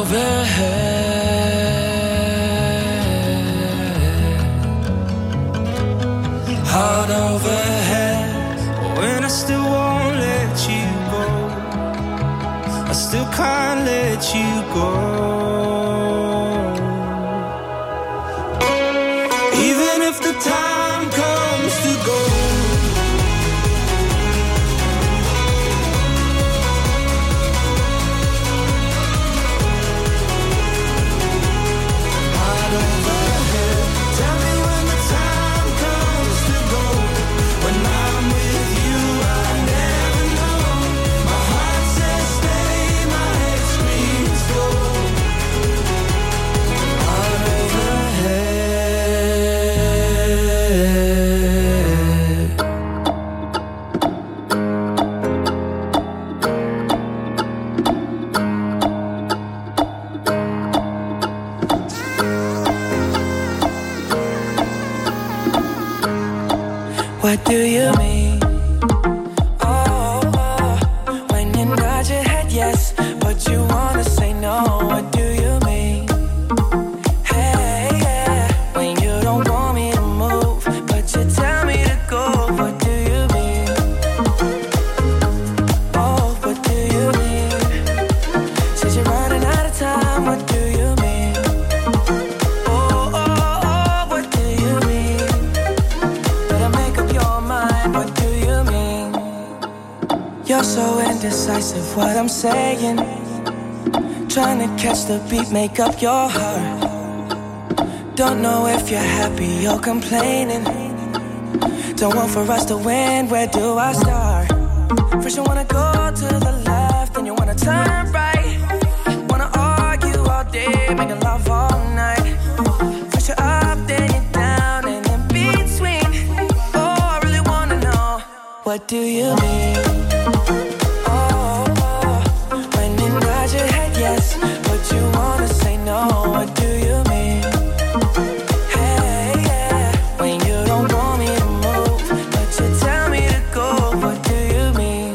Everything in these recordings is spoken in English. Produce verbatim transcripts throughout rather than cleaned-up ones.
overhead, heart overhead. When I still won't let you go, I still can't let you go. Even if the time comes to go, what do you mean? Oh, oh, when you nod your head yes, but you wanna say no. What do you mean? Hey, yeah, when you don't want me to move, but you tell me to go. What do you mean? Oh, what do you mean? Says you're running out of time. What do you mean? Oh, oh, oh, what do you mean? Better make up your mind. What do you mean? You're so indecisive, what I'm saying. Trying to catch the beat, make up your heart. Don't know if you're happy or complaining. Don't want for us to win, where do I start? First you wanna go to the left, then you wanna turn right. Wanna argue all day, making love all night. First you're up, then you're down, and in between. Oh, I really wanna know, what do you mean? Oh, oh, when you nod your head yes, but you wanna say no. What do you mean? Hey, yeah, when you don't want me to move, but you tell me to go. What do you mean?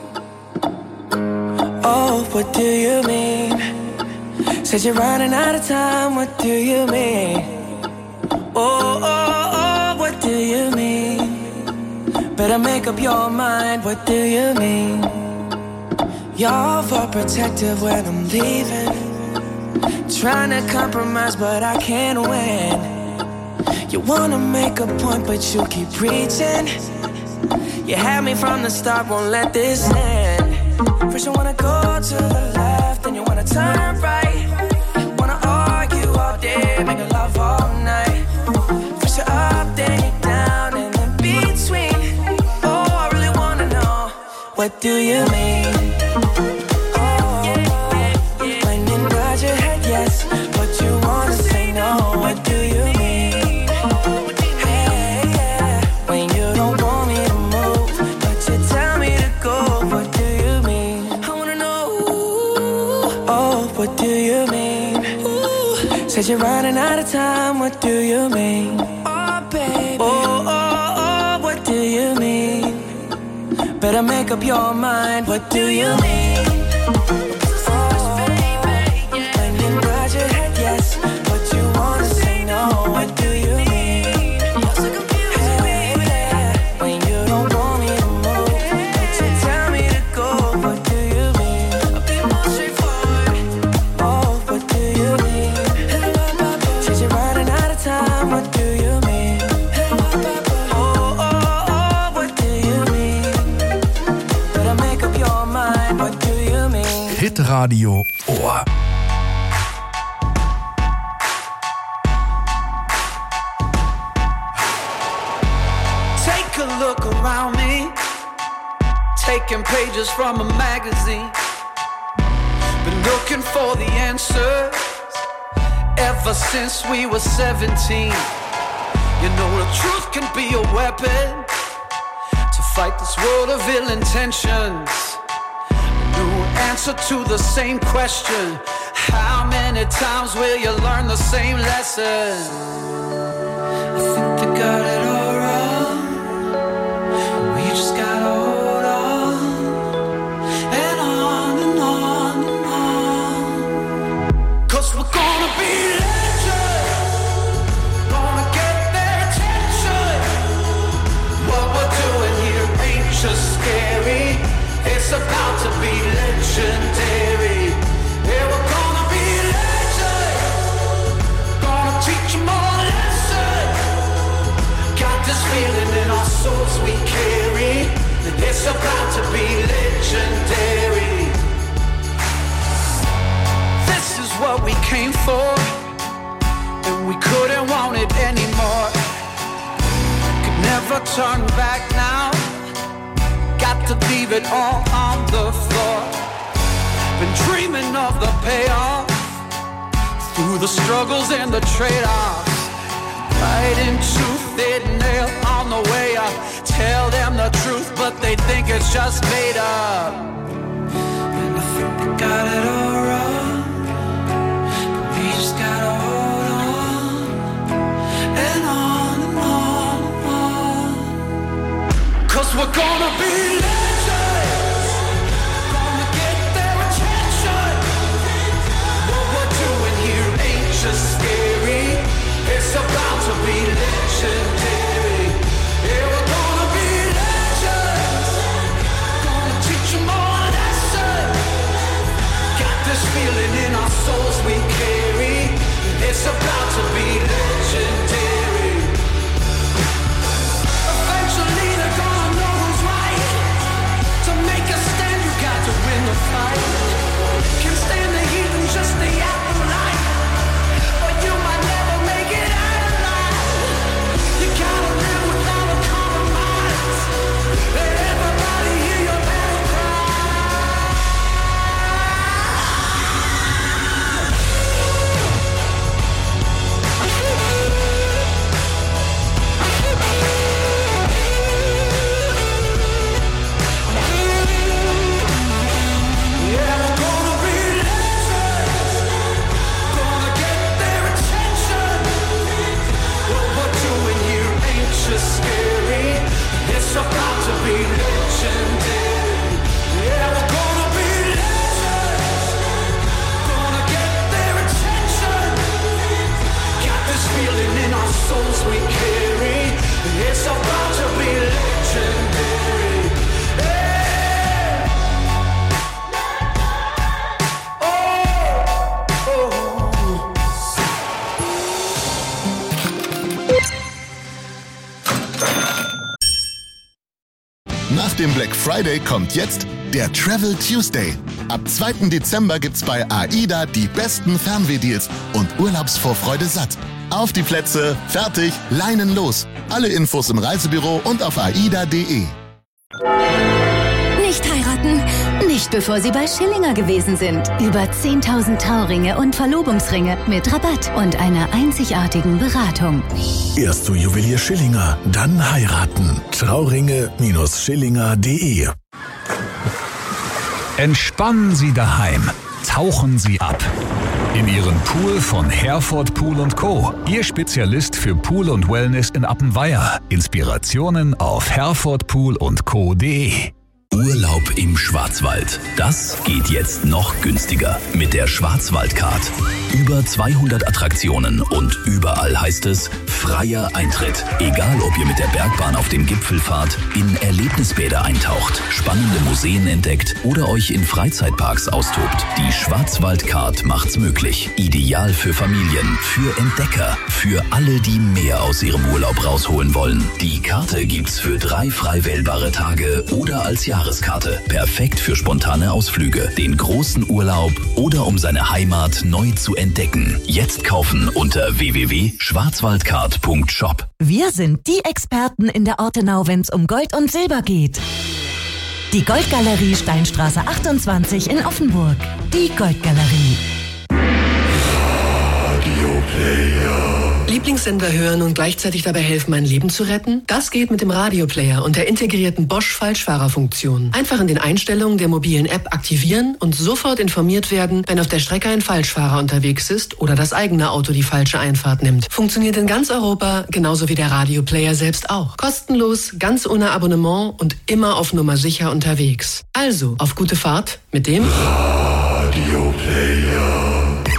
Oh, what do you mean? Said you're running out of time. What do you mean? Oh, oh, oh, what do you mean? Better make up your mind. What do you mean? You're overprotective when I'm leaving. Trying to compromise, but I can't win. You wanna make a point, but you keep preaching. You had me from the start, won't let this end. First you wanna go to the left, then you wanna turn right. Wanna argue all day, making love all night. First you're up, then you're down, and in between. Oh, I really wanna know, what do you mean? Oh, when you nod your head yes, but you wanna say no. What do you mean? Hey, yeah, when you don't want me to move, but you tell me to go. What do you mean? I wanna know. Oh, what do you mean? Said you're running out of time. What do you mean? Oh, baby. Oh, oh, oh, what do you mean? Better make up your mind. What do you mean? Oh, when you nod your head yes, but you wanna say no. What do you mean? Hey, yeah, when you don't want me to move, but you tell me to go. What do you mean? I'll be more straightforward. Oh, what do you mean? Said you're running out of time. What do you mean? Oh, oh, oh, what do you mean? Better make up your mind. What do you mean? Hit Radio Ohr. Take a look around me, taking pages from a magazine. Been looking for the answers ever since we were seventeen. You know the truth can be a weapon to fight this world of ill intentions. A new answer to the same question: how many times will you learn the same lesson? I think they got it all wrong. We just gotta hold on and on and on and on. It's about to be legendary. This is what we came for, and we couldn't want it anymore. Could never turn back now. Got to leave it all on the floor. Been dreaming of the payoff, through the struggles and the trade-offs. Fighting tooth and nail on the way up. Tell them the truth, but they think it's just made up. And I think they got it all wrong, but we just gotta hold on, and on and on and on. Cause we're gonna be legends, gonna get their attention. What we're doing here ain't just scary, it's about to be legendary. Yeah, we're gonna be legends, gonna teach them all a lesson. Got this feeling in our souls we carry, it's about to be legendary. Eventually they're gonna know who's right. To make a stand you got to win the fight. Can't stand the heat and just the afterlife, or you might never make it out alive. You gotta live without a compromise. Let everybody hear your battle cry. Yeah, we're gonna be legends, gonna get their attention. What we're doing here ain't just scary, it's about to be legendary. Yeah, we're gonna be legends, gonna get their attention. Got this feeling in our souls we carry, it's about to be legendary. Hey! Oh, oh. Nach dem Black Friday kommt jetzt der Travel Tuesday. Ab zweiten Dezember gibt's bei AIDA die besten Fernwehdeals und Urlaubsvorfreude satt. Auf die Plätze, fertig, Leinen los. Alle Infos im Reisebüro und auf aida punkt de. Nicht heiraten, nicht bevor Sie bei Schillinger gewesen sind. Über zehntausend Trauringe und Verlobungsringe mit Rabatt und einer einzigartigen Beratung. Erst zu Juwelier Schillinger, dann heiraten. Trauringe Schillinger punkt de. Entspannen Sie daheim. Tauchen Sie ab. In Ihren Pool von Herford Pool und Co. Ihr Spezialist für Pool und Wellness in Appenweier. Inspirationen auf herford pool und co punkt de. Urlaub im Schwarzwald. Das geht jetzt noch günstiger mit der Schwarzwaldcard. Über zweihundert Attraktionen und überall heißt es freier Eintritt. Egal, ob ihr mit der Bergbahn auf den Gipfel fahrt, in Erlebnisbäder eintaucht, spannende Museen entdeckt oder euch in Freizeitparks austobt. Die Schwarzwaldcard macht's möglich. Ideal für Familien, für Entdecker, für alle, die mehr aus ihrem Urlaub rausholen wollen. Die Karte gibt's für drei frei wählbare Tage oder als Jahreskarte. Perfekt für spontane Ausflüge, den großen Urlaub oder um seine Heimat neu zu entdecken. Jetzt kaufen unter w w w punkt schwarzwaldcard punkt shop. Wir sind die Experten in der Ortenau, wenn's um Gold und Silber geht. Die Goldgalerie Steinstraße achtundzwanzig in Offenburg. Die Goldgalerie. Lieblingssender hören und gleichzeitig dabei helfen, mein Leben zu retten? Das geht mit dem Radioplayer und der integrierten Bosch-Falschfahrerfunktion. Einfach in den Einstellungen der mobilen App aktivieren und sofort informiert werden, wenn auf der Strecke ein Falschfahrer unterwegs ist oder das eigene Auto die falsche Einfahrt nimmt. Funktioniert in ganz Europa, genauso wie der Radioplayer selbst auch. Kostenlos, ganz ohne Abonnement und immer auf Nummer sicher unterwegs. Also, auf gute Fahrt mit dem Radioplayer.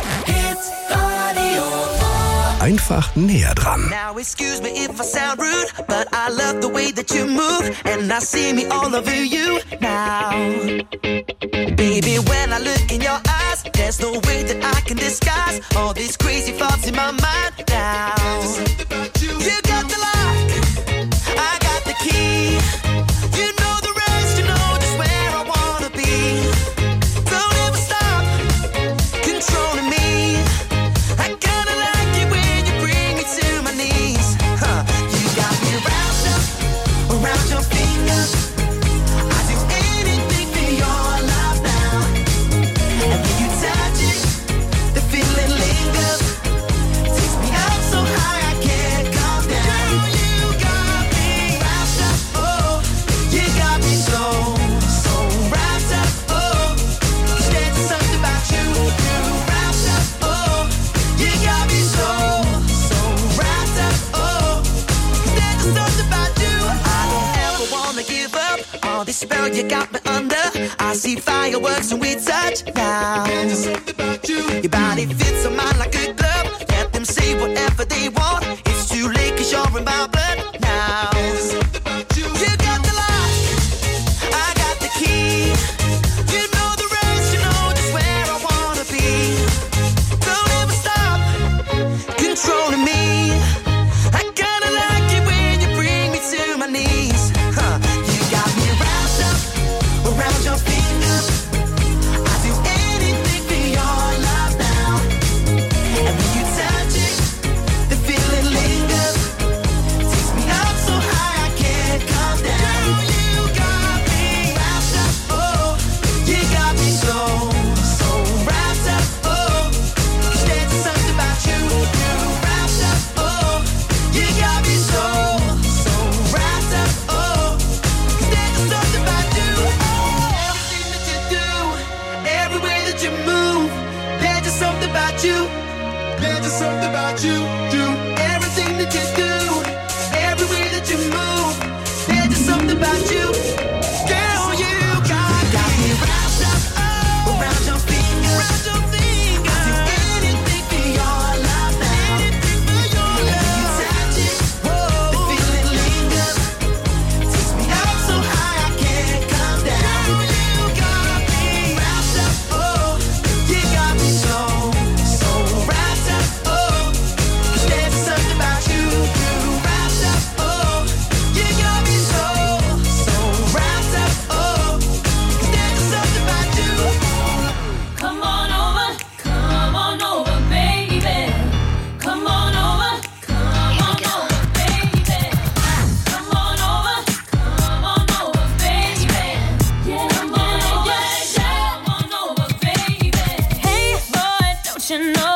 Einfach näher dran. Now excuse me if I sound rude, but I love the way that you move, and I see me all over you now. Baby, when I look in your eyes, there's no way that I can disguise all these crazy thoughts in my mind now. You got the lock, I got the key, you know the rest. Oh, this spell you got me under. I see fireworks when we touch now. There's something about you. Your body fits on mine like a glove. Let them say whatever they want. It's too late 'cause you're in my blood now. There's something about you. You got the lock, I got the key. You know the rest, you know just where I wanna be. Don't ever stop controlling me. I kinda like it when you bring me to my knees. Huh. You got me wrapped up around your fingers. I do anything for your love now. And when you touch it, the feeling lingers. Takes me up so high I can't come down. You got me wrapped up, oh. You got me so, so wrapped up, oh. 'Cause there's something about you, you wrapped up, oh. You got me so, so wrapped up, oh. 'Cause there's something about you, oh. Everything that you do, every way that you move, there's just something about you. There's just something about you, you. Everything that you do, every way that you move, there's just something about you. Girl, you got, got me wrapped up, oh, around your fingers. Around your fingers. I do anything for your love now. Anything for your love. And when you touch it, whoa, the feeling lingers. Takes me up so high I can't come down. You got me wrapped up, oh. You got me so, so wrapped up, oh. 'Cause there's something about you, you wrapped up, oh. You got me so, so wrapped up, oh. 'Cause there's something about you. Come on over, come on over, baby. Come on over, come on over, baby. Come on over, come on over, baby. Yeah, come on over, come on over, baby. Hey boy, don't you know